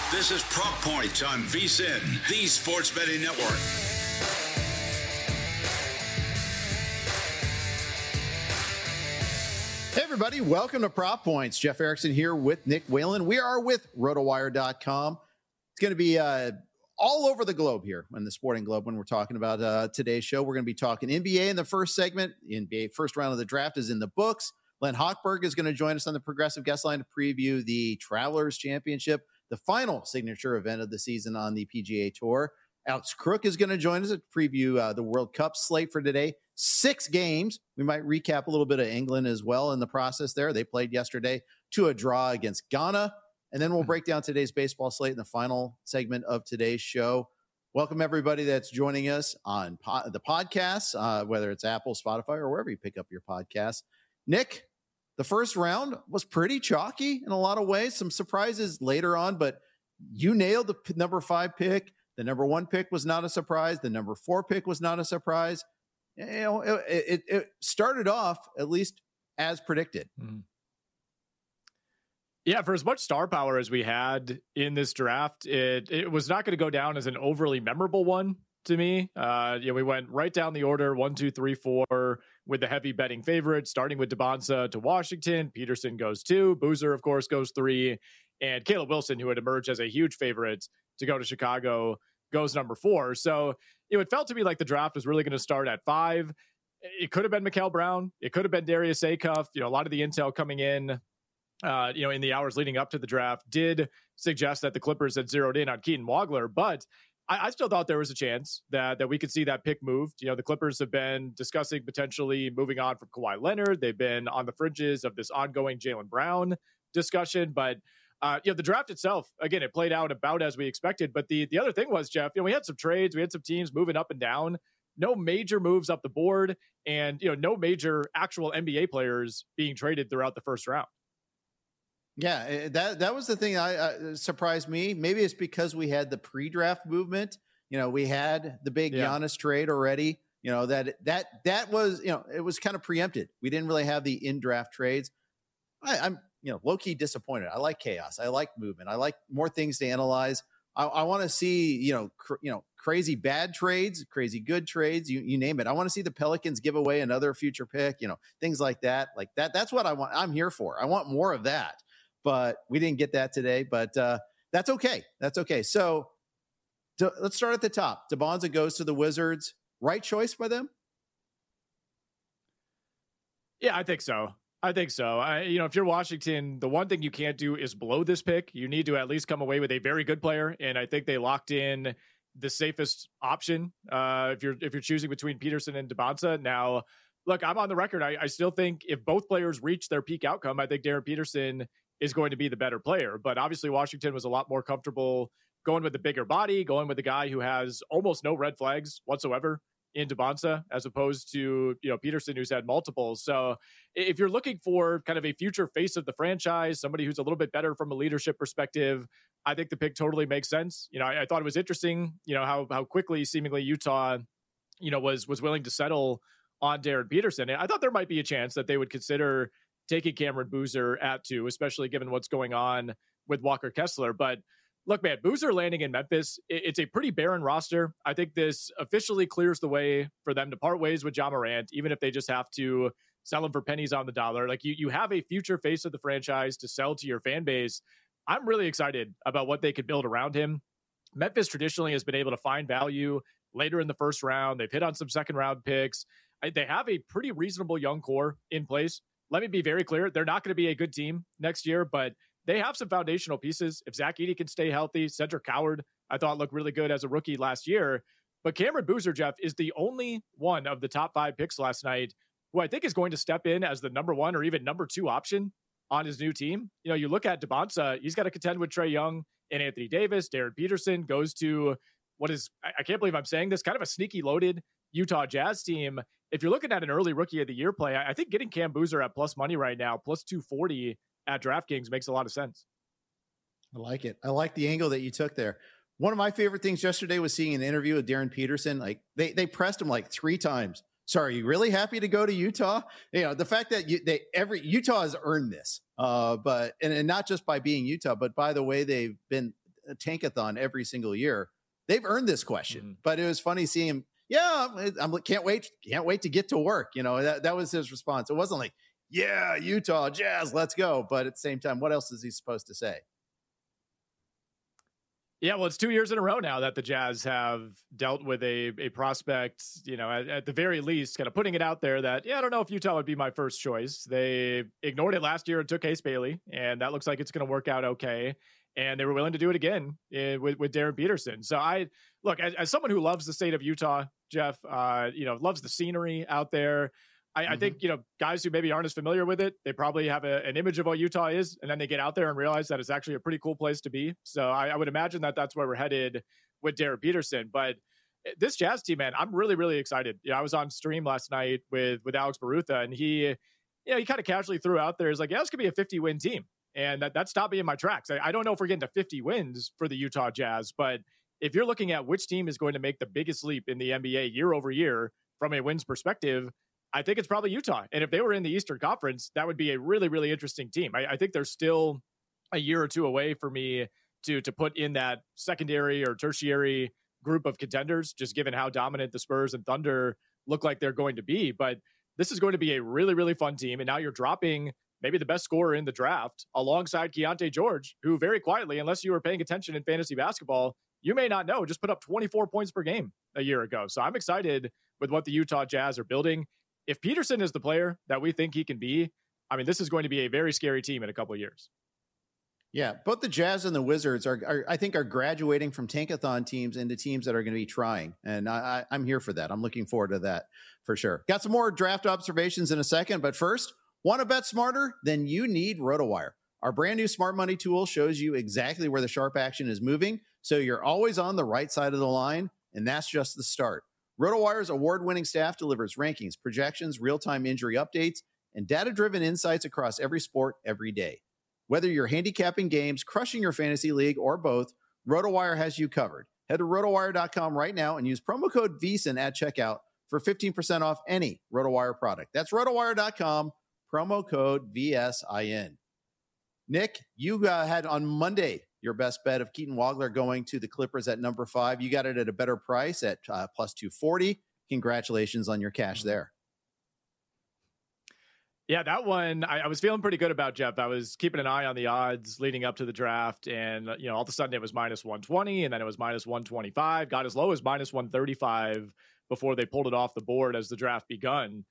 This is Prop Point on VSiN, the Sports Betting Network. Hey, everybody. Welcome to Prop Points. Jeff Erickson here with Nick Whalen. We are with RotoWire.com. It's going to be all over the globe here in the Sporting Globe when we're talking about today's show. We're going to be talking NBA in the first segment. The NBA first round of the draft is in the books. Len Hochberg is going to join us on the Progressive Guest Line to preview the Travelers Championship, the final signature event of the season on the PGA Tour. Alex Crook is going to join us to preview the World Cup slate for today. 6 games. We might recap a little bit of England as well in the process there. They played yesterday to a draw against Ghana. And then we'll break down today's baseball slate in the final segment of today's show. Welcome, everybody that's joining us on the podcast, whether it's Apple, Spotify, or wherever you pick up your podcasts. Nick, the first round was pretty chalky in a lot of ways. Some surprises later on, but you nailed the number 5 pick. The number 1 pick was not a surprise. The number 4 pick was not a surprise. You know, it started off at least as predicted. Mm-hmm. Yeah, for as much star power as we had in this draft, it was not going to go down as an overly memorable one to me. We went right down the order, 1, 2, 3, 4, with the heavy betting favorites, starting with DeBonsa to Washington. Peterson goes 2. Boozer, of course, goes 3. And Caleb Wilson, who had emerged as a huge favorite to go to Chicago, goes number 4. So it felt to me like the draft was really going to start at 5. It could have been Mikael Brown. It could have been Darius Acuff. A lot of the intel coming in, in the hours leading up to the draft did suggest that the Clippers had zeroed in on Keaton Wagler, but I still thought there was a chance that we could see that pick moved. The Clippers have been discussing potentially moving on from Kawhi Leonard. They've been on the fringes of this ongoing Jaylen Brown discussion, but the draft itself, again, it played out about as we expected. But the other thing was, Jeff, we had some trades, we had some teams moving up and down, no major moves up the board, and no major actual NBA players being traded throughout the first round. Yeah, that was the thing I surprised me. Maybe it's because we had the pre-draft movement. We had the big Giannis trade already. That was, it was kind of preempted. We didn't really have the in-draft trades. I'm low-key disappointed. I like chaos. I like movement. I like more things to analyze. I want to see, crazy bad trades, crazy good trades, you name it. I want to see the Pelicans give away another future pick, things like that. Like that. That's what I want. I'm here for. I want more of that. But we didn't get that today, but that's okay. That's okay. So let's start at the top. DeBonsa goes to the Wizards. Right choice by them? Yeah, I think so. If you're Washington, the one thing you can't do is blow this pick. You need to at least come away with a very good player, and I think they locked in the safest option if you're choosing between Peterson and DeBonsa. Now, look, I'm on the record. I still think if both players reach their peak outcome, I think Darren Peterson is going to be the better player. But obviously Washington was a lot more comfortable going with the bigger body, going with the guy who has almost no red flags whatsoever in DeBonsa, as opposed to, Peterson, who's had multiple. So if you're looking for kind of a future face of the franchise, somebody who's a little bit better from a leadership perspective, I think the pick totally makes sense. I thought it was interesting, how quickly seemingly Utah, was willing to settle on Darren Peterson. And I thought there might be a chance that they would consider taking Cameron Boozer at 2, especially given what's going on with Walker Kessler. But look, man, Boozer landing in Memphis, it's a pretty barren roster. I think this officially clears the way for them to part ways with Ja Morant, even if they just have to sell him for pennies on the dollar. Like you have a future face of the franchise to sell to your fan base. I'm really excited about what they could build around him. Memphis traditionally has been able to find value later in the first round. They've hit on some second round picks. They have a pretty reasonable young core in place. Let me be very clear. They're not going to be a good team next year, but they have some foundational pieces. If Zach Edey can stay healthy, Cedric Howard, I thought looked really good as a rookie last year. But Cameron Boozer, Jeff, is the only one of the top 5 picks last night who I think is going to step in as the number 1 or even number 2 option on his new team. You look at DeBonsa, he's got to contend with Trae Young and Anthony Davis. Darren Peterson goes to what is, I can't believe I'm saying this, kind of a sneaky loaded Utah Jazz team. If you're looking at an early rookie of the year play, I think getting Cam Boozer at plus money right now, plus 240 at DraftKings makes a lot of sense. I like it. I like the angle that you took there. One of my favorite things yesterday was seeing an interview with Darren Peterson. Like they pressed him like 3 times. So are you really happy to go to Utah? The fact that Utah has earned this, but not just by being Utah, but by the way they've been Tankathon every single year. They've earned this question, but it was funny seeing him. Yeah, can't wait to get to work. That was his response. It wasn't like, yeah, Utah Jazz, let's go. But at the same time, what else is he supposed to say? Yeah, well, it's 2 years in a row now that the Jazz have dealt with a prospect, at the very least, kind of putting it out there that, I don't know if Utah would be my first choice. They ignored it last year and took Ace Bailey, and that looks like it's going to work out okay. And they were willing to do it again with Darren Peterson. So as someone who loves the state of Utah, Jeff, loves the scenery out there. I think, guys who maybe aren't as familiar with it, they probably have an image of what Utah is, and then they get out there and realize that it's actually a pretty cool place to be. So I would imagine that that's where we're headed with Darren Peterson. But this Jazz team, man, I'm really, really excited. I was on stream last night with Alex Barutha, and he kind of casually threw out there, is like, this could be a 50-win team. And that stopped me in my tracks. I don't know if we're getting to 50 wins for the Utah Jazz, but if you're looking at which team is going to make the biggest leap in the NBA year over year from a wins perspective, I think it's probably Utah. And if they were in the Eastern Conference, that would be a really, really interesting team. I think they're still a year or two away for me to put in that secondary or tertiary group of contenders, just given how dominant the Spurs and Thunder look like they're going to be. But this is going to be a really, really fun team. And now you're dropping maybe the best scorer in the draft alongside Keontae George, who very quietly, unless you were paying attention in fantasy basketball, you may not know, just put up 24 points per game a year ago. So I'm excited with what the Utah Jazz are building. If Peterson is the player that we think he can be, this is going to be a very scary team in a couple of years. Yeah, both the Jazz and the Wizards are graduating from tankathon teams into teams that are going to be trying. And I'm here for that. I'm looking forward to that for sure. Got some more draft observations in a second, but first, want to bet smarter? Then you need RotoWire. Our brand new smart money tool shows you exactly where the sharp action is moving, so you're always on the right side of the line, and that's just the start. RotoWire's award-winning staff delivers rankings, projections, real-time injury updates, and data-driven insights across every sport every day. Whether you're handicapping games, crushing your fantasy league, or both, RotoWire has you covered. Head to rotowire.com right now and use promo code VSiN at checkout for 15% off any RotoWire product. That's rotowire.com, promo code VSIN. Nick, you had on Monday your best bet of Keaton Wagler going to the Clippers at number 5. You got it at a better price at plus 240. Congratulations on your cash there. Yeah, that one, I was feeling pretty good about, Jeff. I was keeping an eye on the odds leading up to the draft, and all of a sudden it was minus 120, and then it was minus 125, got as low as minus 135 before they pulled it off the board as the draft began.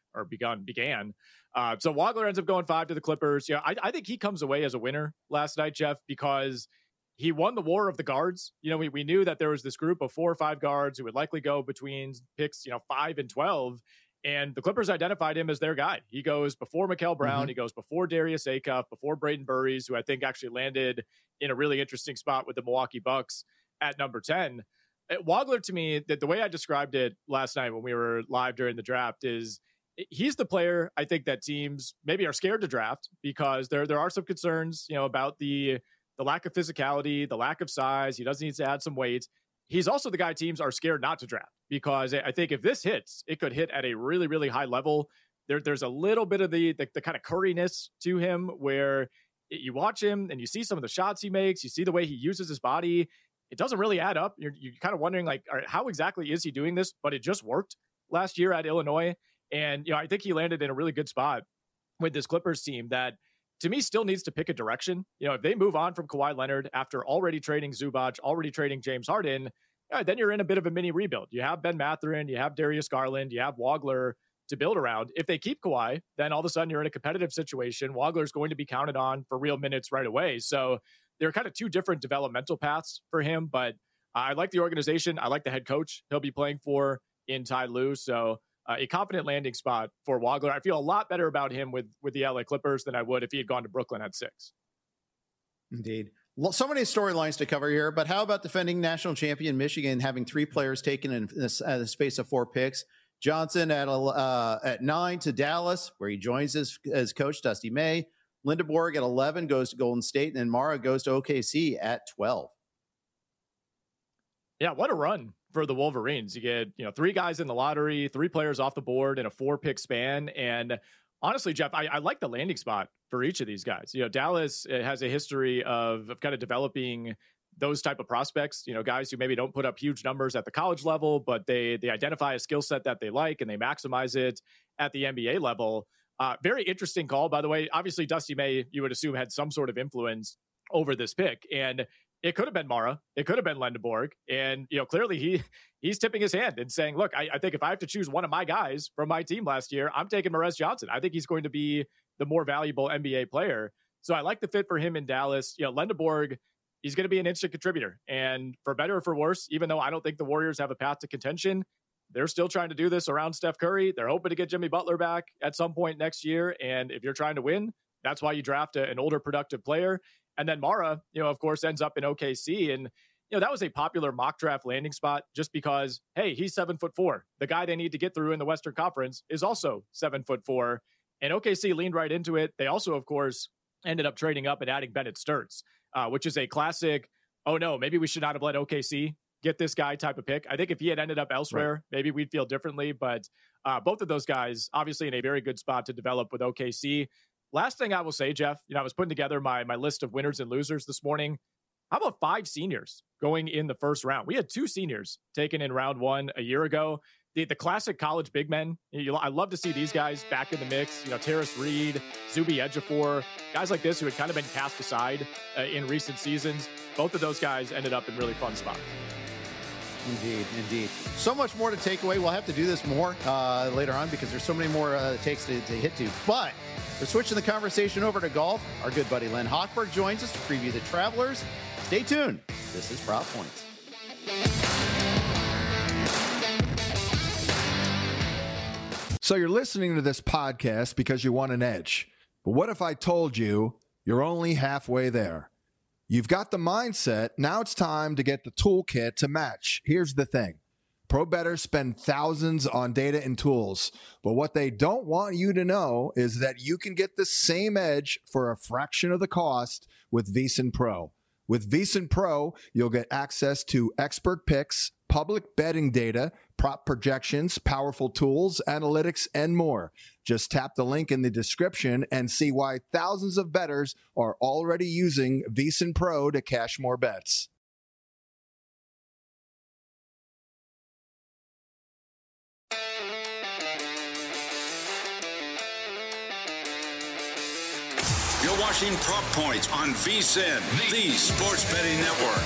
So Wagler ends up going 5 to the Clippers. I think he comes away as a winner last night, Jeff, because he won the war of the guards. We knew that there was this group of 4 or 5 guards who would likely go between picks, 5 and 12. And the Clippers identified him as their guy. He goes before Mikal Brown. He goes before Darius Acuff, before Braden Burries, who I think actually landed in a really interesting spot with the Milwaukee Bucks at number 10. Wagler, to me, the way I described it last night when we were live during the draft is he's the player I think that teams maybe are scared to draft because there are some concerns, about the lack of physicality, the lack of size. He does need to add some weight. He's also the guy teams are scared not to draft because I think if this hits, it could hit at a really, really high level. There's a little bit of the kind of Curry-ness to him where you watch him and you see some of the shots he makes, you see the way he uses his body. It doesn't really add up. You're kind of wondering, like, all right, how exactly is he doing this? But it just worked last year at Illinois. And, I think he landed in a really good spot with this Clippers team that, to me, still needs to pick a direction. If they move on from Kawhi Leonard after already trading Zubac, already trading James Harden, then you're in a bit of a mini rebuild. You have Ben Mathurin, you have Darius Garland, you have Wagler to build around. If they keep Kawhi, then all of a sudden you're in a competitive situation. Wagler's going to be counted on for real minutes right away. So there are kind of 2 different developmental paths for him, but I like the organization. I like the head coach he'll be playing for in Ty Lue. So a confident landing spot for Wagler. I feel a lot better about him with the LA Clippers than I would if he had gone to Brooklyn at 6. Indeed. Well, so many storylines to cover here, but how about defending national champion Michigan having 3 players taken in the space of 4 picks? Johnson at 9 to Dallas, where he joins as coach Dusty May. Lindeborg at 11 goes to Golden State, and then Mara goes to OKC at 12. Yeah, what a run for the Wolverines. You get, 3 guys in the lottery, 3 players off the board in a 4-pick span. And honestly, Jeff, I like the landing spot for each of these guys. Dallas has a history of kind of developing those type of prospects, guys who maybe don't put up huge numbers at the college level, but they identify a skill set that they like and they maximize it at the NBA level. Very interesting call, by the way. Obviously, Dusty May, you would assume, had some sort of influence over this pick. And it could have been Mara. It could have been Lendeborg. And, clearly he's tipping his hand and saying, look, I think if I have to choose one of my guys from my team last year, I'm taking Morez Johnson. I think he's going to be the more valuable NBA player. So I like the fit for him in Dallas. Lendeborg, he's going to be an instant contributor. And for better or for worse, even though I don't think the Warriors have a path to contention, they're still trying to do this around Steph Curry. They're hoping to get Jimmy Butler back at some point next year. And if you're trying to win, that's why you draft an older productive player. And then Mara, of course, ends up in OKC. And, that was a popular mock draft landing spot just because, hey, he's 7'4". The guy they need to get through in the Western Conference is also 7'4". And OKC leaned right into it. They also, of course, ended up trading up and adding Bennett Sturts, which is a classic, oh no, maybe we should not have let OKC get this guy type of pick. I think if he had ended up elsewhere, right, maybe we'd feel differently. But both of those guys, obviously in a very good spot to develop with OKC. Last thing I will say, Jeff, I was putting together my list of winners and losers this morning. How about 5 seniors going in the first round? We had 2 seniors taken in round 1 a year ago. The classic college big men. I love to see these guys back in the mix. Terrace Reed, Zuby Ejiofor, guys like this who had kind of been cast aside in recent seasons. Both of those guys ended up in really fun spots. Indeed. So much more to take away. We'll have to do this more later on because there's so many more takes to hit to. But we're switching the conversation over to golf. Our good buddy Len Hochberg joins us to preview the Travelers. Stay tuned. This is Prop Points. So you're listening to this podcast because you want an edge. But what if I told you you're only halfway there? You've got the mindset. Now it's time to get the toolkit to match. Here's the thing. Pro bettors spend thousands on data and tools, but what they don't want you to know is that you can get the same edge for a fraction of the cost with VSiN Pro. With VSiN Pro, you'll get access to expert picks, public betting data, prop projections, powerful tools, analytics, and more. Just tap the link in the description and see why thousands of bettors are already using VSiN Pro to cash more bets. You're watching Prop Points on VSiN, the Sports Betting Network.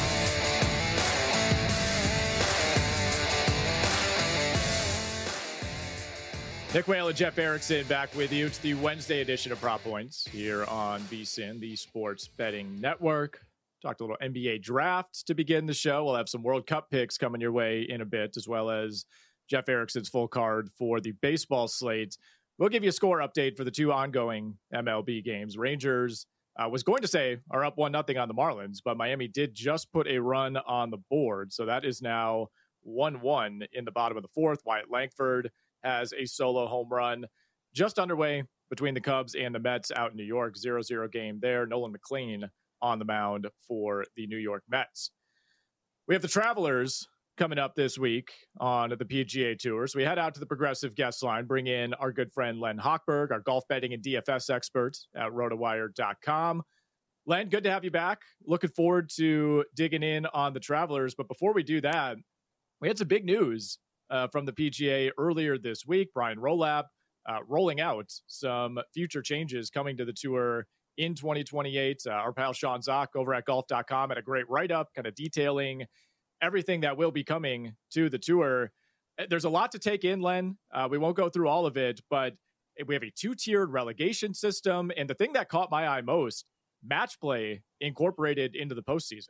Nick Whalen, Jeff Erickson back with you. It's the Wednesday edition of Prop Points here on VSiN, the Sports Betting Network. Talked a little NBA draft to begin the show. We'll have some World Cup picks coming your way in a bit, as well as Jeff Erickson's full card for the baseball slate. We'll give you a score update for the 2 ongoing MLB games. Rangers, was going to say, are up 1-0 on the Marlins, but Miami did just put a run on the board. So that is now 1-1 in the bottom of the 4th. Wyatt Langford has a solo home run just underway between the Cubs and the Mets out in New York. 0-0 game there. Nolan McLean on the mound for the New York Mets. We have the Travelers coming up this week on the PGA Tour. So we head out to the Progressive guest line, bring in our good friend Len Hochberg, our golf betting and DFS expert at rotowire.com. Len, good to have you back. Looking forward to digging in on the Travelers. But before we do that, we had some big news from the PGA earlier this week. Brian Rolab rolling out some future changes coming to the tour in 2028. Our pal Sean Zock over at golf.com had a great write-up kind of detailing everything that will be coming to the tour. There's a lot to take in, Len. We won't go through all of it, but we have a 2-tiered relegation system. And the thing that caught my eye most, match play incorporated into the postseason.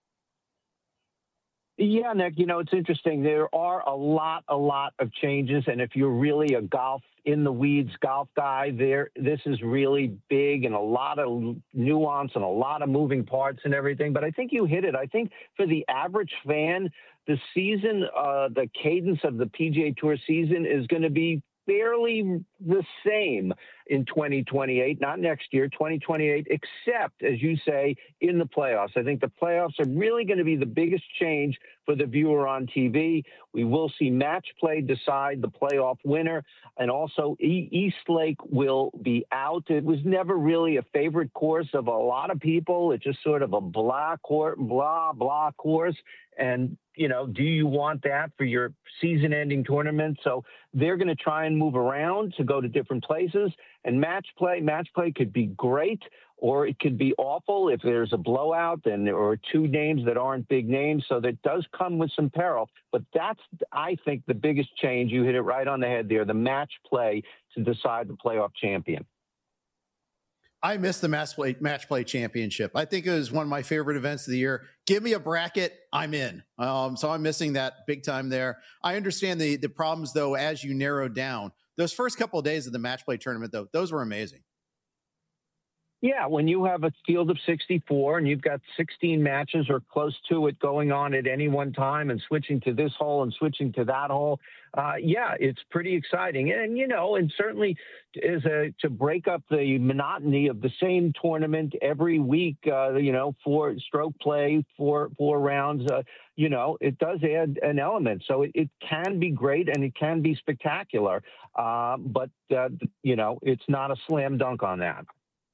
Yeah, Nick, it's interesting. There are a lot of changes. And if you're really a golf in the weeds golf guy, this is really big and a lot of nuance and a lot of moving parts and everything. But I think you hit it. I think for the average fan, the season, the cadence of the PGA Tour season is going to be fairly the same in 2028, not next year, 2028, except, as you say, in the playoffs. I think the playoffs are really going to be the biggest change for the viewer on TV. We will see match play decide the playoff winner, and also Eastlake will be out. It was never really a favorite course of a lot of people. It's just sort of a blah course. And, you know, do you want that for your season-ending tournament? So they're going to try and move around to go to different places. And match play could be great, or it could be awful if there's a blowout and there are two names that aren't big names. So that does come with some peril. But that's, I think, the biggest change. You hit it right on the head there, the match play to decide the playoff champion. I missed the match play championship. I think it was one of my favorite events of the year. Give me a bracket, I'm in. So I'm missing that big time there. I understand the problems, though, as you narrow down. Those first couple of days of the match play tournament, though, those were amazing. Yeah, when you have a field of 64 and you've got 16 matches or close to it going on at any one time and switching to this hole and switching to that hole, yeah, it's pretty exciting. And, you know, and certainly to break up the monotony of the same tournament every week, you know, 4 stroke play, four rounds, you know, it does add an element. So it can be great and it can be spectacular. But you know, it's not a slam dunk on that.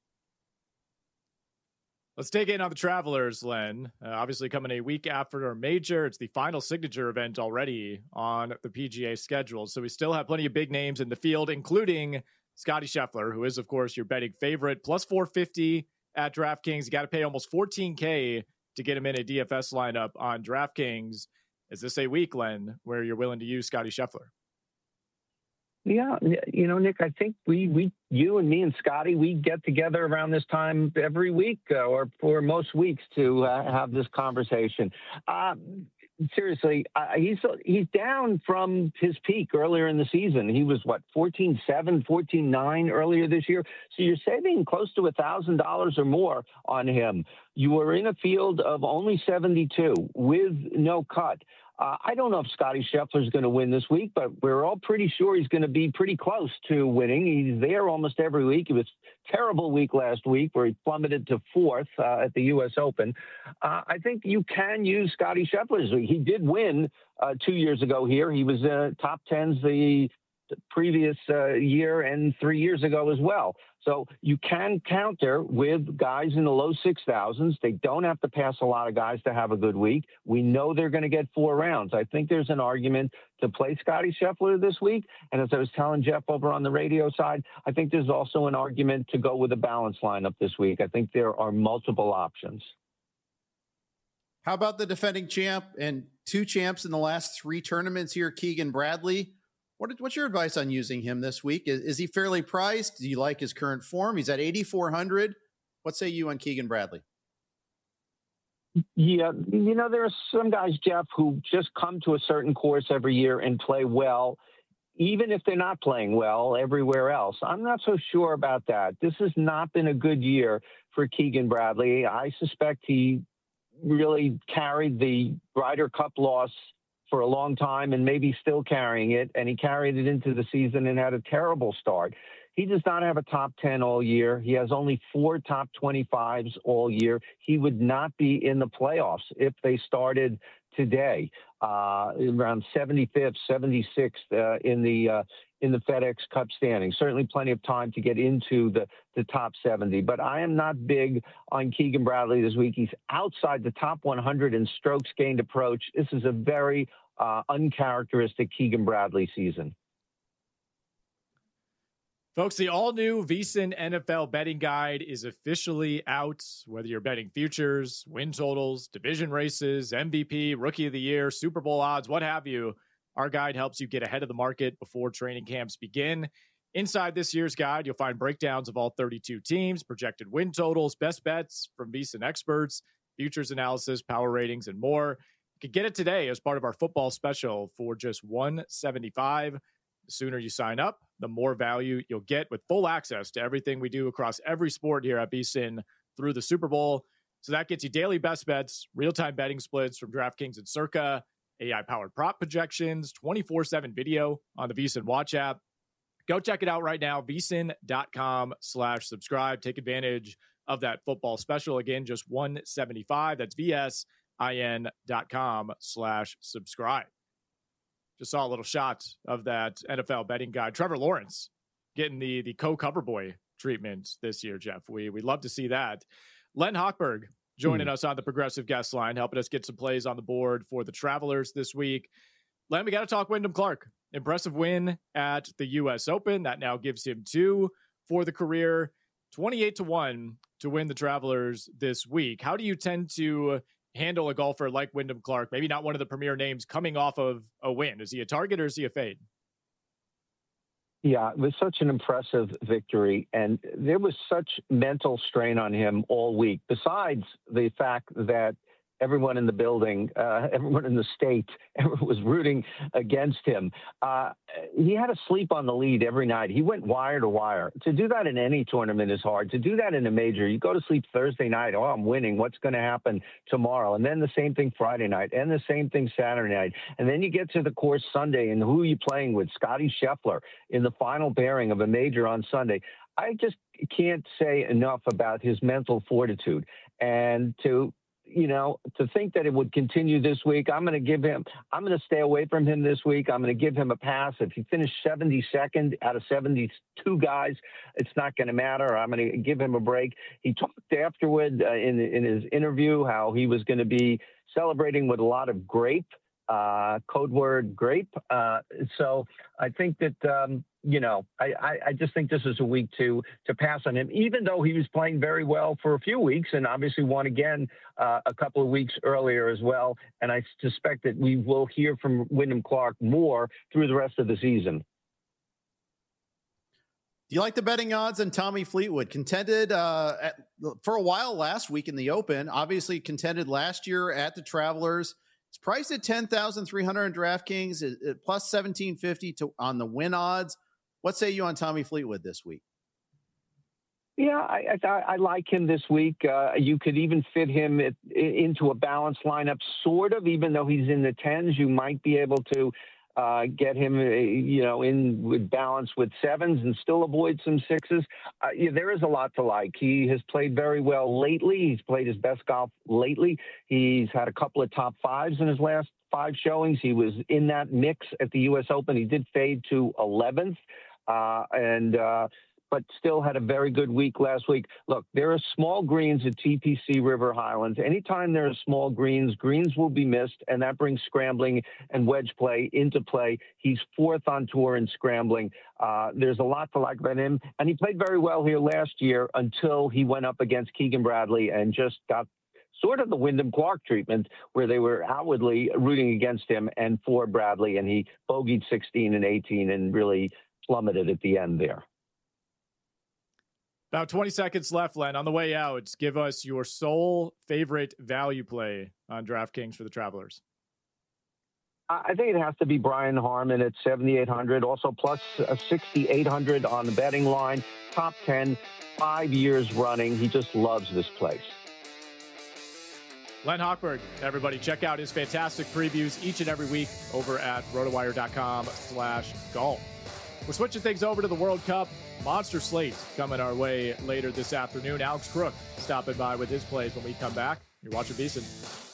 Let's take in on the Travelers, Len. Obviously coming a week after our major. It's the final signature event already on the PGA schedule. So we still have plenty of big names in the field, including Scottie Scheffler, who is, of course, your betting favorite. Plus 450 at DraftKings. You got to pay almost $14K to get him in a DFS lineup on DraftKings. Is this a week, Len, where you're willing to use Scottie Scheffler? Yeah, you know, Nick, I think you and me and Scotty, we get together around this time every week or for most weeks to have this conversation. Seriously, he's down from his peak earlier in the season. He was, 14.7, 14.9 earlier this year. So you're saving close to $1,000 or more on him. You are in a field of only 72 with no cut. I don't know if Scottie Scheffler is going to win this week, but we're all pretty sure he's going to be pretty close to winning. He's there almost every week. It was a terrible week last week where he plummeted to 4th at the U.S. Open. I think you can use Scottie Scheffler this week. He did win 2 years ago here. He was top 10s the previous year and 3 years ago as well. So you can counter with guys in the low 6,000s. They don't have to pass a lot of guys to have a good week. We know they're going to get 4 rounds. I think there's an argument to play Scottie Scheffler this week. And as I was telling Jeff over on the radio side, I think there's also an argument to go with a balanced lineup this week. I think there are multiple options. How about the defending champ and 2 champs in the last 3 tournaments here, Keegan Bradley? What's your advice on using him this week? Is he fairly priced? Do you like his current form? He's at 8,400. What say you on Keegan Bradley? Yeah, you know, there are some guys, Jeff, who just come to a certain course every year and play well, even if they're not playing well everywhere else. I'm not so sure about that. This has not been a good year for Keegan Bradley. I suspect he really carried the Ryder Cup loss for a long time and maybe still carrying it, and he carried it into the season and had a terrible start. He does not have a top 10 all year. He has only 4 top 25s all year. He would not be in the playoffs if they started today, around 75th, 76th in the FedEx Cup standings. Certainly plenty of time to get into the top 70. But I am not big on Keegan Bradley this week. He's outside the top 100 in strokes gained approach. This is a very uncharacteristic Keegan Bradley season. Folks, the all-new VSiN NFL betting guide is officially out. Whether you're betting futures, win totals, division races, MVP, Rookie of the Year, Super Bowl odds, what have you, our guide helps you get ahead of the market before training camps begin. Inside this year's guide, you'll find breakdowns of all 32 teams, projected win totals, best bets from VSiN experts, futures analysis, power ratings, and more. You can get it today as part of our football special for just $175. The sooner you sign up, the more value you'll get with full access to everything we do across every sport here at VSiN through the Super Bowl. So that gets you daily best bets, real-time betting splits from DraftKings and Circa, AI-powered prop projections, 24/7 video on the VSiN Watch app, Go check it out right now, vsin.com/subscribe. Take advantage of that football special. Again, just $175. That's vsin.com/subscribe. Just saw a little shot of that NFL betting guide. Trevor Lawrence getting the co-cover boy treatment this year, Jeff. We love to see that. Len Hochberg joining us on the Progressive Guest Line, helping us get some plays on the board for the Travelers this week. Len, we got to talk Wyndham Clark. Impressive win at the U.S. Open. That now gives him 2 for the career. 28-1 to win the Travelers this week. How do you tend to handle a golfer like Wyndham Clark? Maybe not one of the premier names coming off of a win. Is he a target or is he a fade? Yeah, it was such an impressive victory, and there was such mental strain on him all week, besides the fact that everyone in the building, everyone in the state, everyone was rooting against him. He had to sleep on the lead every night. He went wire to wire. To do that in any tournament is hard. To do that in a major, you go to sleep Thursday night, oh, I'm winning. What's going to happen tomorrow? And then the same thing Friday night, and the same thing Saturday night. And then you get to the course Sunday, and who are you playing with? Scotty Scheffler in the final pairing of a major on Sunday. I just can't say enough about his mental fortitude. And to think that it would continue this week, I'm going to stay away from him this week. I'm going to give him a pass. If he finished 72nd out of 72 guys, it's not going to matter. I'm going to give him a break. He talked afterward in his interview how he was going to be celebrating with a lot of grape, code word grape. So I think that, I just think this is a week to pass on him, even though he was playing very well for a few weeks and obviously won again a couple of weeks earlier as well. And I suspect that we will hear from Wyndham Clark more through the rest of the season. Do you like the betting odds on Tommy Fleetwood? Contended for a while last week in the Open, obviously contended last year at the Travelers. It's priced at 10,300 on DraftKings, plus 1,750 on the win odds. What say you on Tommy Fleetwood this week? Yeah, I like him this week. You could even fit him into a balanced lineup, sort of, even though he's in the 10s. You might be able to get him, in with balance with 7s and still avoid some 6s. There is a lot to like. He has played very well lately. He's played his best golf lately. He's had a couple of top 5s in his last 5 showings. He was in that mix at the U.S. Open. He did fade to 11th. But still had a very good week last week. Look, there are small greens at TPC River Highlands. Anytime there are small greens will be missed, and that brings scrambling and wedge play into play. He's 4th on tour in scrambling. There's a lot to like about him, and he played very well here last year until he went up against Keegan Bradley and just got sort of the Wyndham Clark treatment, where they were outwardly rooting against him and for Bradley, and he bogeyed 16 and 18 and really plummeted at the end there. About 20 seconds left, Len. On the way out, give us your sole favorite value play on DraftKings for the Travelers. I think it has to be Brian Harman at 7,800. Also plus 6,800 on the betting line. Top 10, 5 years running. He just loves this place. Len Hochberg, everybody, check out his fantastic previews each and every week over at rotowire.com/golf. We're switching things over to the World Cup. Monster slate coming our way later this afternoon. Alex Crook stopping by with his plays when we come back. You're watching VSiN.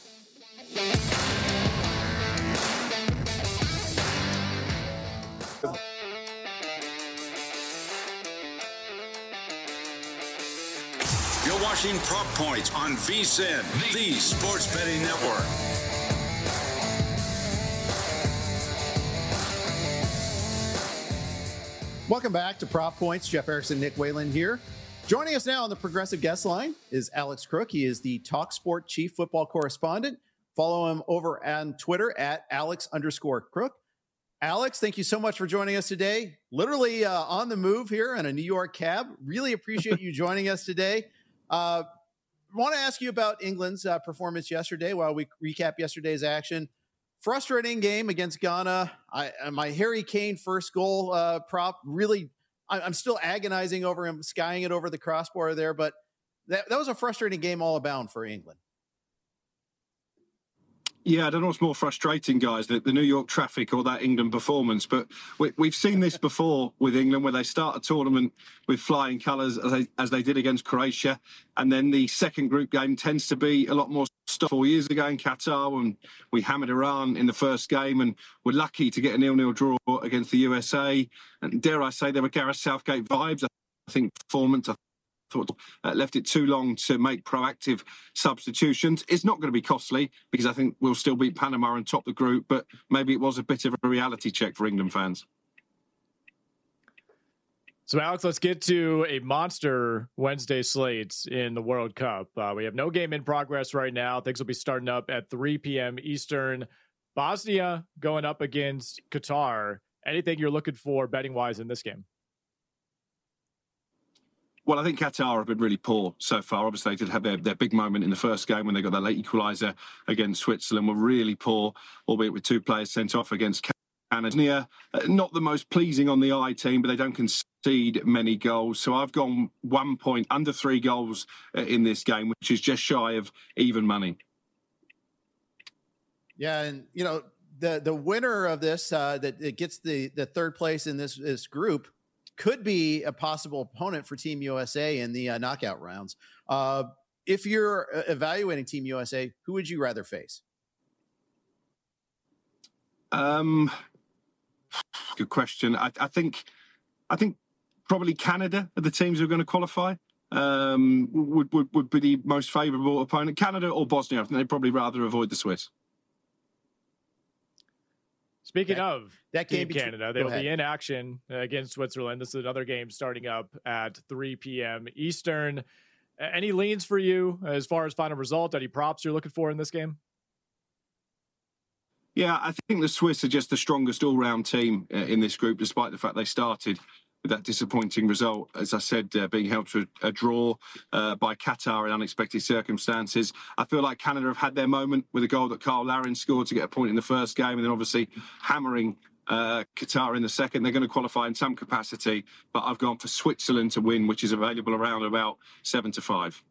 You're watching Prop Points on VSiN, the Sports Betting Network. Welcome back to Prop Points. Jeff Erickson, Nick Whalen here. Joining us now on the Progressive Guest Line is Alex Crook. He is the TalkSport Chief Football Correspondent. Follow him over on Twitter at Alex_Crook. Alex, thank you so much for joining us today. Literally on the move here in a New York cab. Really appreciate you joining us today. Want to ask you about England's performance yesterday while we recap yesterday's action. Frustrating game against Ghana. My Harry Kane first goal prop, really, I'm still agonizing over him skying it over the crossbar there, but that was a frustrating game all abound for England. Yeah, I don't know what's more frustrating, guys, the New York traffic or that England performance. But we've seen this before with England, where they start a tournament with flying colours, as they did against Croatia. And then the second group game tends to be a lot more stuff. 4 years ago in Qatar, when we hammered Iran in the first game and were lucky to get a 0-0 draw against the USA. And dare I say, there were Gareth Southgate vibes. I think performance, thought left it too long to make proactive substitutions. It's not going to be costly because I think we'll still beat Panama and top the group, but maybe it was a bit of a reality check for England fans. So, Alex, let's get to a monster Wednesday slate in the World Cup. We have no game in progress right now. Things will be starting up at 3 p.m. Eastern. Bosnia going up against Qatar. Anything you're looking for betting-wise in this game? Well, I think Qatar have been really poor so far. Obviously, they did have their big moment in the first game when they got that late equaliser against Switzerland. Were really poor, albeit with 2 players sent off against Canada. Not the most pleasing on the eye team, but they don't concede many goals. So I've gone 1 point, under 3 goals in this game, which is just shy of even money. Yeah, and the winner of this that it gets the third place in this group could be a possible opponent for Team USA in the knockout rounds. If you're evaluating Team USA, who would you rather face? Good question. I think probably Canada are the teams who are going to qualify. Would be the most favourable opponent. Canada or Bosnia. I think they'd probably rather avoid the Swiss. Speaking of that game, Canada, they will be in action against Switzerland. This is another game starting up at 3 p.m. Eastern. Any leans for you as far as final result? Any props you're looking for in this game? Yeah, I think the Swiss are just the strongest all-round team in this group, despite the fact they started with that disappointing result, as I said, being held to a draw by Qatar in unexpected circumstances. I feel like Canada have had their moment with a goal that Carl Larin scored to get a point in the first game, and then obviously hammering Qatar in the second. They're going to qualify in some capacity, but I've gone for Switzerland to win, which is available around about 7-5.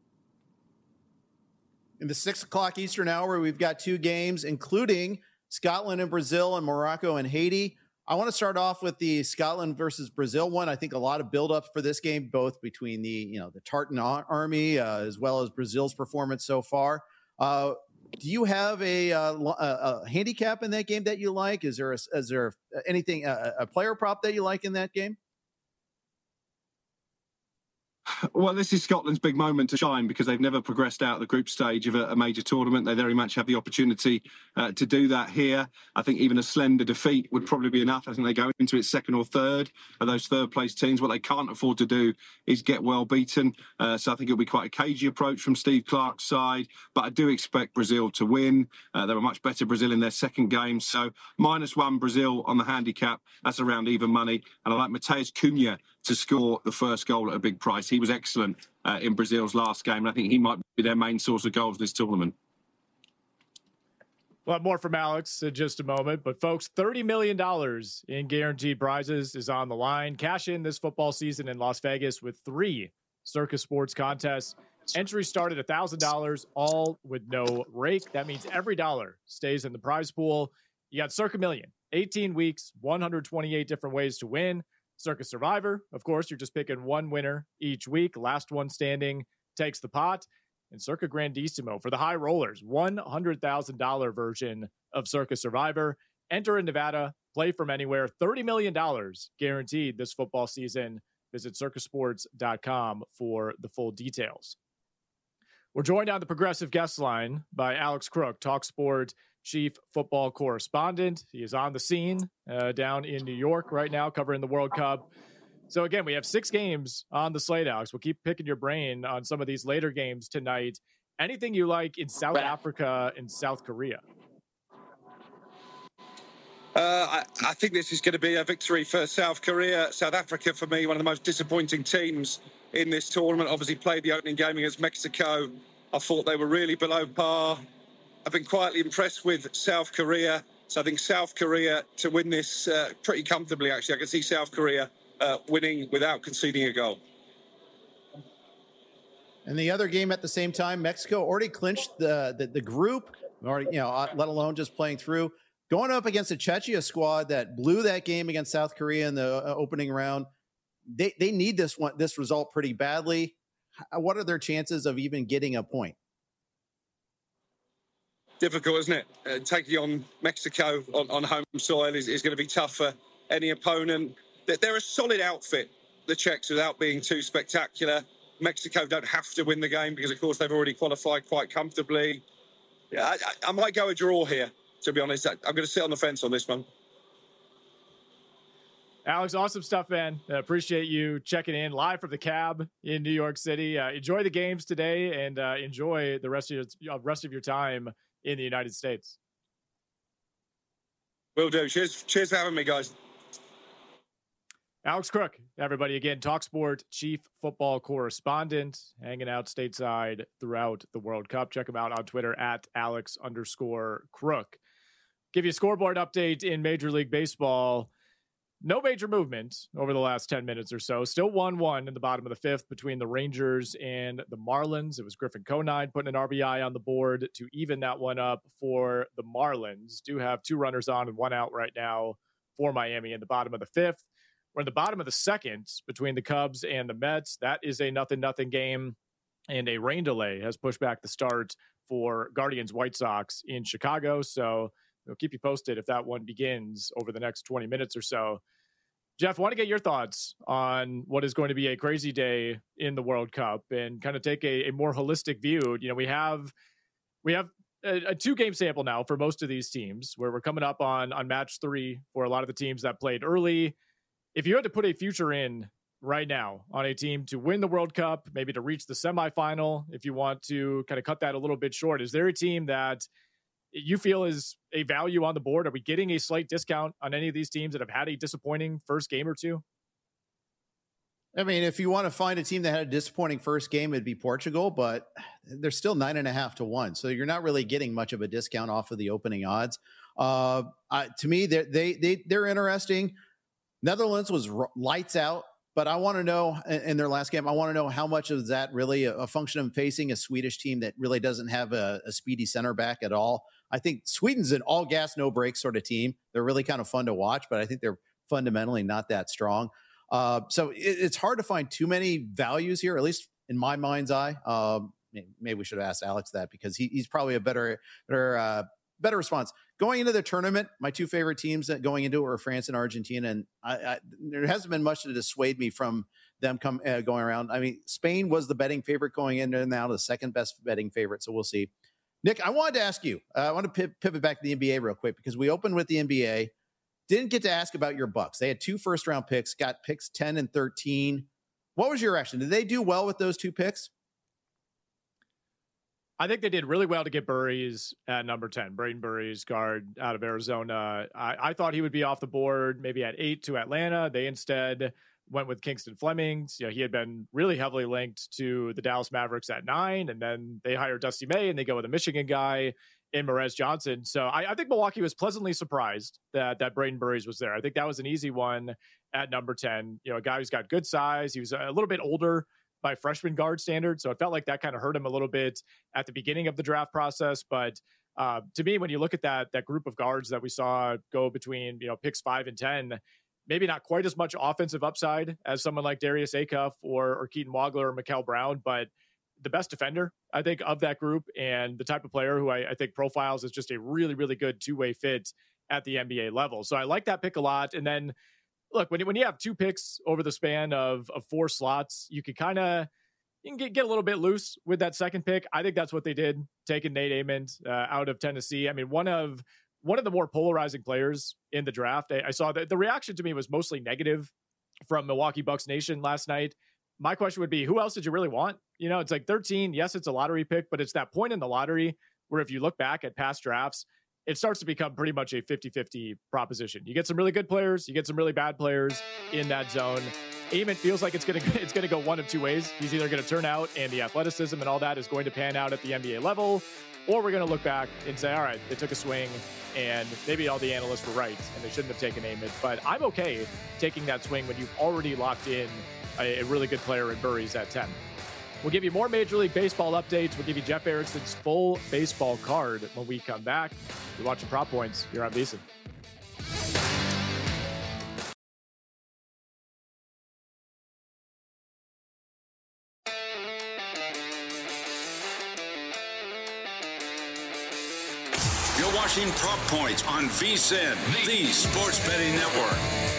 In the 6 o'clock Eastern hour, we've got 2 games, including Scotland and Brazil and Morocco and Haiti. I want to start off with the Scotland versus Brazil one. I think a lot of buildup for this game, both between the Tartan Army as well as Brazil's performance so far. Do you have a handicap in that game that you like? Is there anything a player prop that you like in that game? Well, this is Scotland's big moment to shine because they've never progressed out of the group stage of a major tournament. They very much have the opportunity to do that here. I think even a slender defeat would probably be enough. I think they go into its second or third of those third-place teams. What they can't afford to do is get well beaten. So I think it'll be quite a cagey approach from Steve Clarke's side. But I do expect Brazil to win. They were much better, Brazil, in their second game. So -1 Brazil on the handicap. That's around even money. And I like Matheus Cunha to score the first goal at a big price. He was excellent in Brazil's last game, and I think he might be their main source of goals this tournament. We'll have more from Alex in just a moment. But, folks, $30 million in guaranteed prizes is on the line. Cash in this football season in Las Vegas with 3 Circa Sports contests. Entries start at $1,000, all with no rake. That means every dollar stays in the prize pool. You got Circa Million, 18 weeks, 128 different ways to win. Circa Survivor, of course, you're just picking one winner each week. Last one standing takes the pot. And Circa Grandissimo for the high rollers, $100,000 version of Circa Survivor. Enter in Nevada, play from anywhere. $30 million guaranteed this football season. Visit circasports.com for the full details. We're joined on the Progressive Guest Line by Alex Crook, TalkSport Chief Football Correspondent. He is on the scene down in New York right now covering the World Cup. So, again, we have 6 games on the slate, Alex. We'll keep picking your brain on some of these later games tonight. Anything you like in South Africa and South Korea? I think this is going to be a victory for South Korea. South Africa, for me, one of the most disappointing teams in this tournament. Obviously played the opening game against Mexico. I thought they were really below par. I've been quietly impressed with South Korea. So I think South Korea to win this pretty comfortably, actually. I can see South Korea winning without conceding a goal. And the other game at the same time, Mexico already clinched the group. already, let alone just playing through. Going up against a Czechia squad that blew that game against South Korea in the opening round, they need this result pretty badly. What are their chances of even getting a point? Difficult, isn't it? Taking on Mexico on home soil is going to be tough for any opponent. They're a solid outfit, the Czechs, without being too spectacular. Mexico don't have to win the game because, of course, they've already qualified quite comfortably. Yeah, I might go a draw here, to be honest. I'm going to sit on the fence on this one. Alex, awesome stuff, man. Appreciate you checking in live from the cab in New York City. Enjoy the games today and enjoy the rest of your time in the United States. Will do. Cheers for having me, guys. Alex Crook, everybody, again, TalkSport chief football correspondent, hanging out stateside throughout the World Cup. Check him out on Twitter at Alex_Crook. Give you a scoreboard update in Major League Baseball. No major movement over the last 10 minutes or so. Still 1-1 in the bottom of the fifth between the Rangers and the Marlins. It was Griffin Conine putting an RBI on the board to even that one up for the Marlins. Do have 2 runners on and 1 out right now for Miami in the bottom of the fifth. We're in the bottom of the second between the Cubs and the Mets. That is a 0-0 game, and a rain delay has pushed back the start for Guardians White Sox in Chicago. So we'll keep you posted if that one begins over the next 20 minutes or so. Jeff, I want to get your thoughts on what is going to be a crazy day in the World Cup and kind of take a more holistic view. We have a 2-game sample now for most of these teams, where we're coming up on match 3 for a lot of the teams that played early. If you had to put a future in right now on a team to win the World Cup, maybe to reach the semifinal, if you want to kind of cut that a little bit short, is there a team that you feel is a value on the board? Are we getting a slight discount on any of these teams that have had a disappointing first game or two? I mean, if you want to find a team that had a disappointing first game, it'd be Portugal, but they're still 9.5 to 1. So you're not really getting much of a discount off of the opening odds. To me, they're interesting. Netherlands was lights out, but I want to know in their last game, I want to know how much of that really a function of facing a Swedish team that really doesn't have a speedy center back at all. I think Sweden's an all gas, no break sort of team. They're really kind of fun to watch, but I think they're fundamentally not that strong. So it's hard to find too many values here, at least in my mind's eye. Maybe we should have asked Alex that, because he's probably a better response. Going into the tournament, my 2 favorite teams that going into it were France and Argentina, and there hasn't been much to dissuade me from them going around. I mean, Spain was the betting favorite going in, and now the second best betting favorite, so we'll see. Nick, I wanted to ask you, I want to pivot back to the NBA real quick, because we opened with the NBA. Didn't get to ask about your Bucks. They had 2 first-round picks, got picks 10 and 13. What was your reaction? Did they do well with those 2 picks? I think they did really well to get Burries at number 10. Braden Burries, guard out of Arizona. I thought he would be off the board maybe at 8 to Atlanta. They instead went with Kingston Flemings. He had been really heavily linked to the Dallas Mavericks at 9, and then they hired Dusty May, and they go with a Michigan guy in Morez Johnson. So I think Milwaukee was pleasantly surprised that Braden Burries was there. I think that was an easy one at number 10. A guy who's got good size. He was a little bit older by freshman guard standards, so it felt like that kind of hurt him a little bit at the beginning of the draft process. But to me, when you look at that group of guards that we saw go between picks 5 and 10, maybe not quite as much offensive upside as someone like Darius Acuff or Keaton Wagler or Mikal Brown, but the best defender, I think, of that group, and the type of player who I think profiles as just a really, really good 2-way fit at the NBA level. So I like that pick a lot. And then look, when you have 2 picks over the span of 4 slots, you can get a little bit loose with that second pick. I think that's what they did, taking Nate Amond out of Tennessee. I mean, one of the more polarizing players in the draft. I saw that the reaction to me was mostly negative from Milwaukee Bucks Nation last night. My question would be, who else did you really want? It's like 13. Yes, it's a lottery pick, but it's that point in the lottery where if you look back at past drafts, it starts to become pretty much a 50-50 proposition. You get some really good players, you get some really bad players in that zone. Amond feels like it's gonna go one of 2 ways. He's either going to turn out and the athleticism and all that is going to pan out at the NBA level, or we're going to look back and say, all right, they took a swing and maybe all the analysts were right and they shouldn't have taken Amond. But I'm okay taking that swing when you've already locked in a really good player in Burries at 10. We'll give you more Major League Baseball updates. We'll give you Jeff Erickson's full baseball card when we come back. You're watching Prop Points here on VSiN. You're watching Prop Points on VSiN, the sports betting network.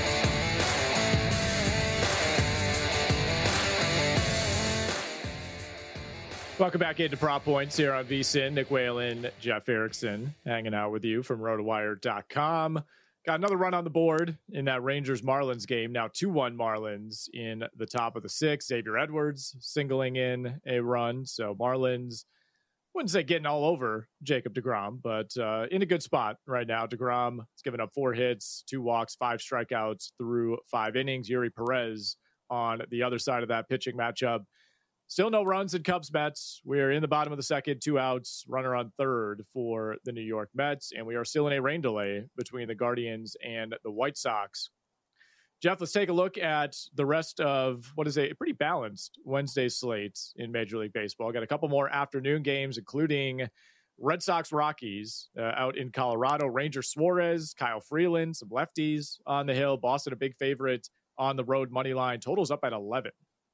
Welcome back into Prop Points here on VSiN. Nick Whalen, Jeff Erickson, hanging out with you from RotoWire.com. Got another run on the board in that Rangers-Marlins game. Now 2-1 Marlins in the top of the sixth. Xavier Edwards singling in a run. So Marlins, wouldn't say getting all over Jacob deGrom, but in a good spot right now. deGrom has given up 4 hits, 2 walks, 5 strikeouts through 5 innings. Yuri Perez on the other side of that pitching matchup. Still no runs in Cubs Mets. We're in the bottom of the second, 2 outs, runner on third for the New York Mets, and we are still in a rain delay between the Guardians and the White Sox. Jeff, let's take a look at the rest of what is a pretty balanced Wednesday slate in Major League Baseball. Got a couple more afternoon games, including Red Sox Rockies out in Colorado, Rangers Suarez, Kyle Freeland, some lefties on the hill, Boston a big favorite on the road, money line, totals up at 11.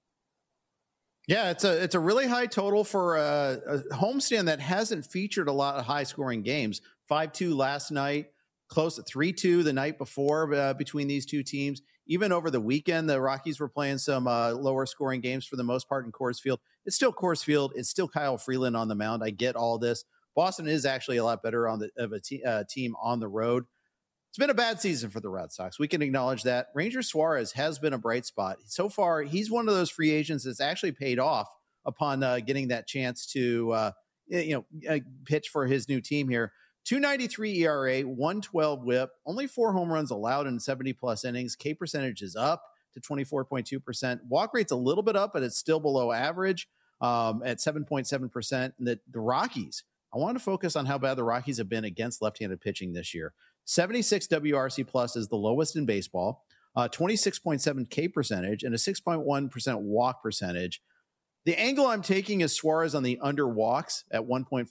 Yeah, it's a really high total for a homestand that hasn't featured a lot of high scoring games. 5-2 last night, close to 3-2 the night before between these two teams. Even over the weekend, the Rockies were playing some lower scoring games for the most part in Coors Field. It's still Coors Field. It's still Kyle Freeland on the mound. I get all this. Boston is actually a lot better of a team on the road. It's been a bad season for the Red Sox. We can acknowledge that. Ranger Suarez has been a bright spot. So far, he's one of those free agents that's actually paid off upon getting that chance to pitch for his new team here. 2.93 ERA, 112 WHIP, only 4 home runs allowed in 70-plus innings. K percentage is up to 24.2%. Walk rate's a little bit up, but it's still below average at 7.7%. And the Rockies, I want to focus on how bad the Rockies have been against left-handed pitching this year. 76 WRC plus is the lowest in baseball, 26.7 K percentage, and a 6.1% walk percentage. The angle I'm taking is Suarez on the under walks at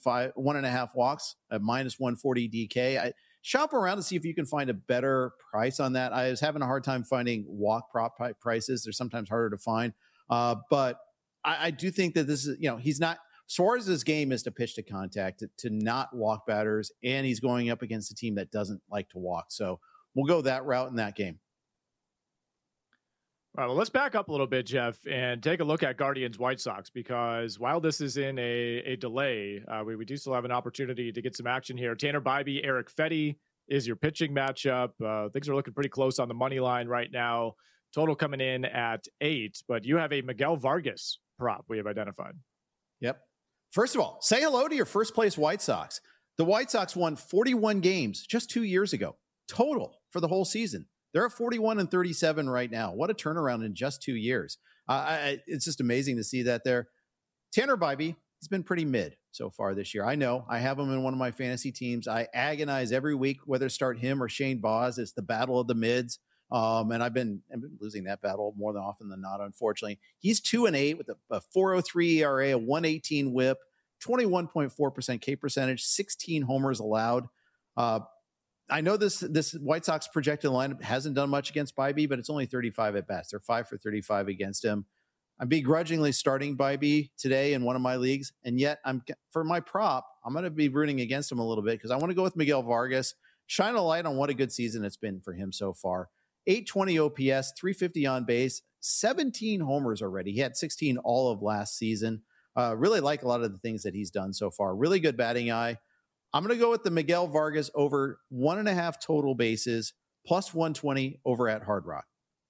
1.5 walks at minus 140 DK. I shop around to see if you can find a better price on that. I was having a hard time finding walk prop prices. They're sometimes harder to find. But I do think that this is, he's not, Suarez's game is to pitch to contact, to not walk batters, and he's going up against a team that doesn't like to walk. So we'll go that route in that game. All right, well, let's back up a little bit, Jeff, and take a look at Guardians White Sox, because while this is in a delay, we do still have an opportunity to get some action here. Tanner Bibee, Eric Fetty is your pitching matchup. Things are looking pretty close on the money line right now. Total coming in at 8, but you have a Miguel Vargas prop we have identified. Yep. First of all, say hello to your first place White Sox. The White Sox won 41 games just 2 years ago, total for the whole season. They're at 41-37 right now. What a turnaround in just 2 years. It's just amazing to see that there. Tanner Bibee has been pretty mid so far this year. I know I have him in one of my fantasy teams. I agonize every week whether to start him or Shane Baz. It's the battle of the mids. And I've been losing that battle more than often than not, unfortunately. He's 2-8 with a 4.03 ERA, a 118 WHIP, 21.4% K percentage, 16 homers allowed. I know this White Sox projected lineup hasn't done much against Bibee, but it's only 35 at best. They're 5 for 35 against him. I'm begrudgingly starting Bibee today in one of my leagues, and yet for my prop, I'm going to be rooting against him a little bit because I want to go with Miguel Vargas. Shine a light on what a good season it's been for him so far. 820 OPS, 350 on base, 17 homers already. He had 16 all of last season. Really like a lot of the things that he's done so far. Really good batting eye. I'm going to go with the Miguel Vargas over 1.5 total bases, plus 120 over at Hard Rock.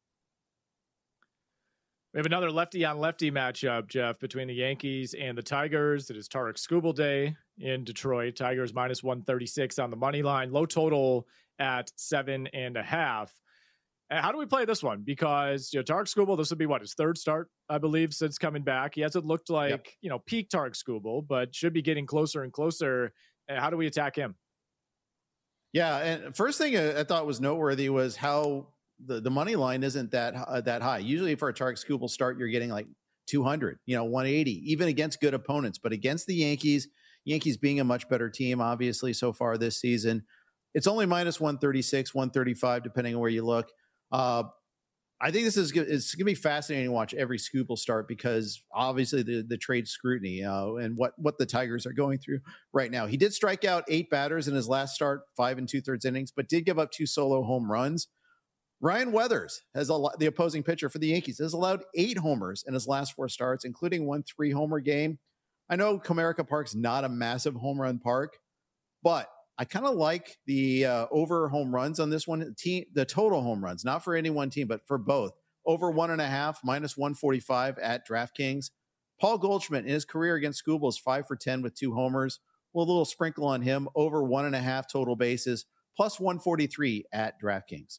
We have another lefty on lefty matchup, Jeff, between the Yankees and the Tigers. It is Tarek Skubal Day in Detroit. Tigers minus 136 on the money line. Low total at 7.5. How do we play this one? Because Tarek Skubal, this would be his third start, I believe, since coming back. He hasn't looked like peak Tarek Skubal, but should be getting closer and closer. How do we attack him? Yeah, and first thing I thought was noteworthy was how the money line isn't that high. Usually for a Tarek Skubal start, you're getting like 200, 180, even against good opponents. But against the Yankees being a much better team, obviously, so far this season, it's only minus 136, 135, depending on where you look. I think it's going to be fascinating to watch every Skubal start because obviously the trade scrutiny and what the Tigers are going through right now. He did strike out 8 batters in his last start, 5 2/3 innings, but did give up 2 solo home runs. Ryan Weathers, the opposing pitcher for the Yankees, has allowed 8 homers in his last 4 starts, including 1 3-homer game. I know Comerica Park's not a massive home run park, but I kind of like the over home runs on this one. The total home runs, not for any one team, but for both. Over 1.5, minus 145 at DraftKings. Paul Goldschmidt in his career against Skubal is 5 for 10 with 2 homers. Well, a little sprinkle on him. Over 1.5 total bases, plus 143 at DraftKings.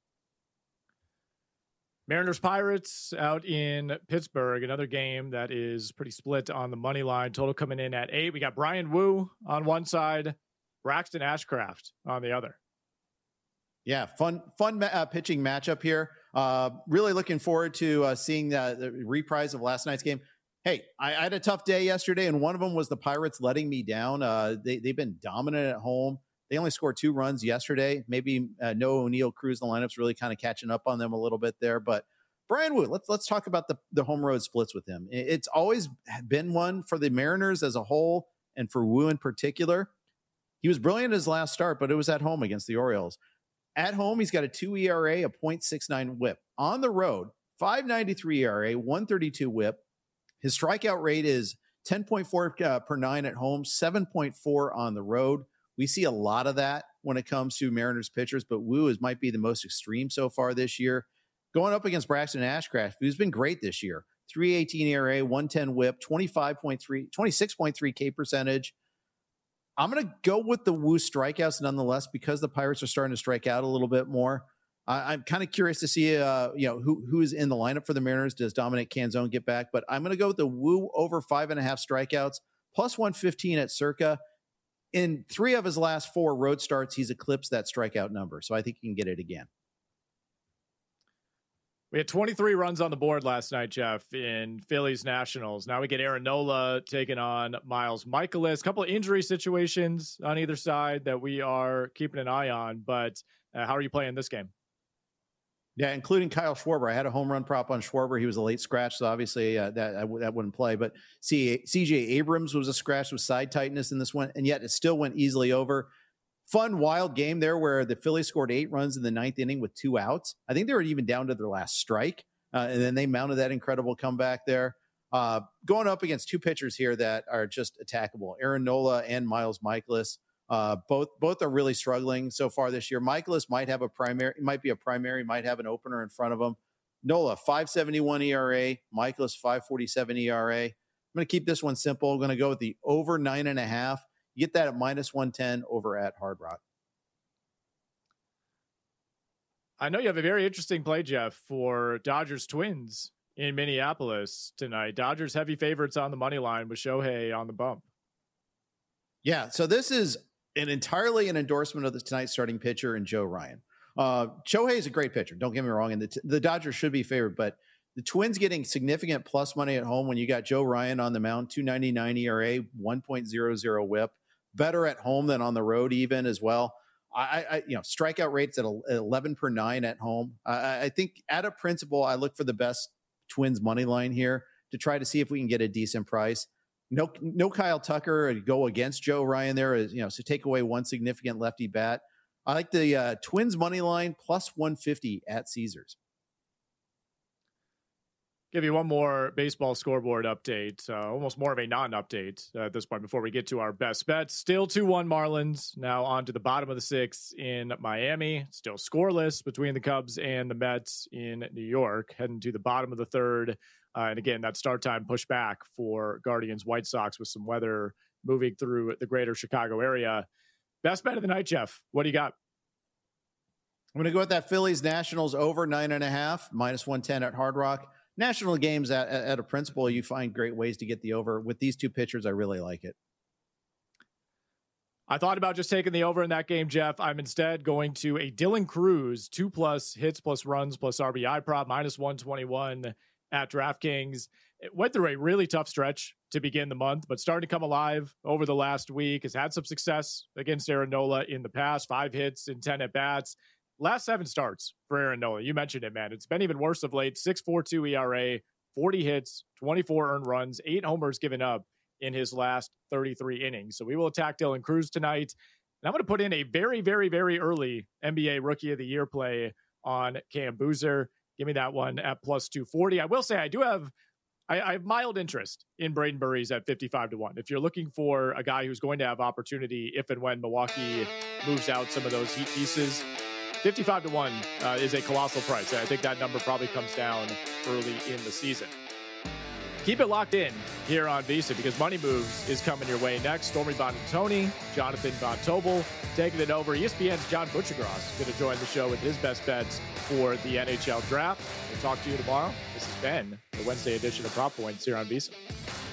Mariners Pirates out in Pittsburgh, another game that is pretty split on the money line. Total coming in at 8. We got Brian Wu on one side, Braxton Ashcraft on the other. Yeah, fun pitching matchup here. Really looking forward to seeing the reprise of last night's game. Hey, I had a tough day yesterday, and one of them was the Pirates letting me down. They've been dominant at home. They only scored 2 runs yesterday. Maybe Noah O'Neill Cruz, the lineup's really kind of catching up on them a little bit there. But Brian Wu, let's talk about the home road splits with him. It's always been one for the Mariners as a whole, and for Wu in particular. He was brilliant in his last start, but it was at home against the Orioles. At home, he's got a 2 ERA, a .69 whip. On the road, 5.93 ERA, 132 whip. His strikeout rate is 10.4 per 9 at home, 7.4 on the road. We see a lot of that when it comes to Mariners pitchers, but Wu might be the most extreme so far this year. Going up against Braxton Ashcraft, who's been great this year. 3.18 ERA, 110 whip, 26.3 K percentage. I'm going to go with the Wu strikeouts nonetheless because the Pirates are starting to strike out a little bit more. I'm kind of curious to see who's in the lineup for the Mariners. Does Dominic Canzone get back? But I'm going to go with the Wu over 5.5 strikeouts, plus 115 at Circa. In 3 of his last 4 road starts, he's eclipsed that strikeout number. So I think he can get it again. We had 23 runs on the board last night, Jeff, in Phillies Nationals. Now we get Aaron Nola taking on Miles Mikolas. A couple of injury situations on either side that we are keeping an eye on. But how are you playing this game? Yeah, including Kyle Schwarber. I had a home run prop on Schwarber. He was a late scratch, so obviously that wouldn't play. But CJ Abrams was a scratch with side tightness in this one, and yet it still went easily over. Fun, wild game there where the Phillies scored 8 runs in the 9th inning with 2 outs. I think they were even down to their last strike, and then they mounted that incredible comeback there. Going up against 2 pitchers here that are just attackable, Aaron Nola and Miles Mikolas. Both are really struggling so far this year. Mikolas might have might have an opener in front of him. Nola, 5.71 ERA. Mikolas, 5.47 ERA. I'm going to keep this one simple. I'm going to go with the over 9.5. You get that at minus 110 over at Hard Rock. I know you have a very interesting play, Jeff, for Dodgers Twins in Minneapolis tonight. Dodgers heavy favorites on the money line with Shohei on the bump. Yeah, so this is entirely an endorsement of the tonight's starting pitcher and Joe Ryan. Shohei is a great pitcher. Don't get me wrong. And the Dodgers should be favored, but the Twins getting significant plus money at home when you got Joe Ryan on the mound, 2.99 ERA, 1.00 whip, better at home than on the road even as well. I strikeout rates at 11 per 9 at home. I think at a principle, I look for the best Twins money line here to try to see if we can get a decent price. No Kyle Tucker to go against Joe Ryan there, so take away one significant lefty bat. I like the Twins money line plus 150 at Caesars. Give you one more baseball scoreboard update, almost more of a non-update at this point before we get to our best bets. Still 2-1 Marlins, now on to the bottom of the 6th in Miami. Still scoreless between the Cubs and the Mets in New York, heading to the bottom of the 3rd. And again, that start time pushed back for Guardians White Sox with some weather moving through the greater Chicago area. Best bet of the night, Jeff. What do you got? I'm going to go with that Phillies Nationals over 9.5, minus 110 at Hard Rock. National games at a principle, you find great ways to get the over. With these 2 pitchers, I really like it. I thought about just taking the over in that game, Jeff. I'm instead going to a Dylan Cruz 2+ hits plus runs plus RBI prop, minus 121 at DraftKings. It went through a really tough stretch to begin the month, but starting to come alive over the last week. Has had some success against Aaron Nola in the past, 5 hits in 10 at-bats. Last 7 starts for Aaron Nola. You mentioned it, man. It's been even worse of late. 6.42 ERA, 40 hits, 24 earned runs, 8 homers given up in his last 33 innings. So we will attack Dylan Cruz tonight. And I'm going to put in a very, very, very early NBA Rookie of the Year play on Cam Boozer. Give me that one at plus 240. I will say I have mild interest in Braden Burries at 55-1. If you're looking for a guy who's going to have opportunity if and when Milwaukee moves out some of those heat pieces, 55-1 is a colossal price. I think that number probably comes down early in the season. Keep it locked in here on VSiN because Money Moves is coming your way next. Stormy Buonantony, Jonathan Von Tobel taking it over. ESPN's John Butchergross going to join the show with his best bets for the NHL draft. We'll talk to you tomorrow. This has been the Wednesday edition of Prop Points here on VSiN.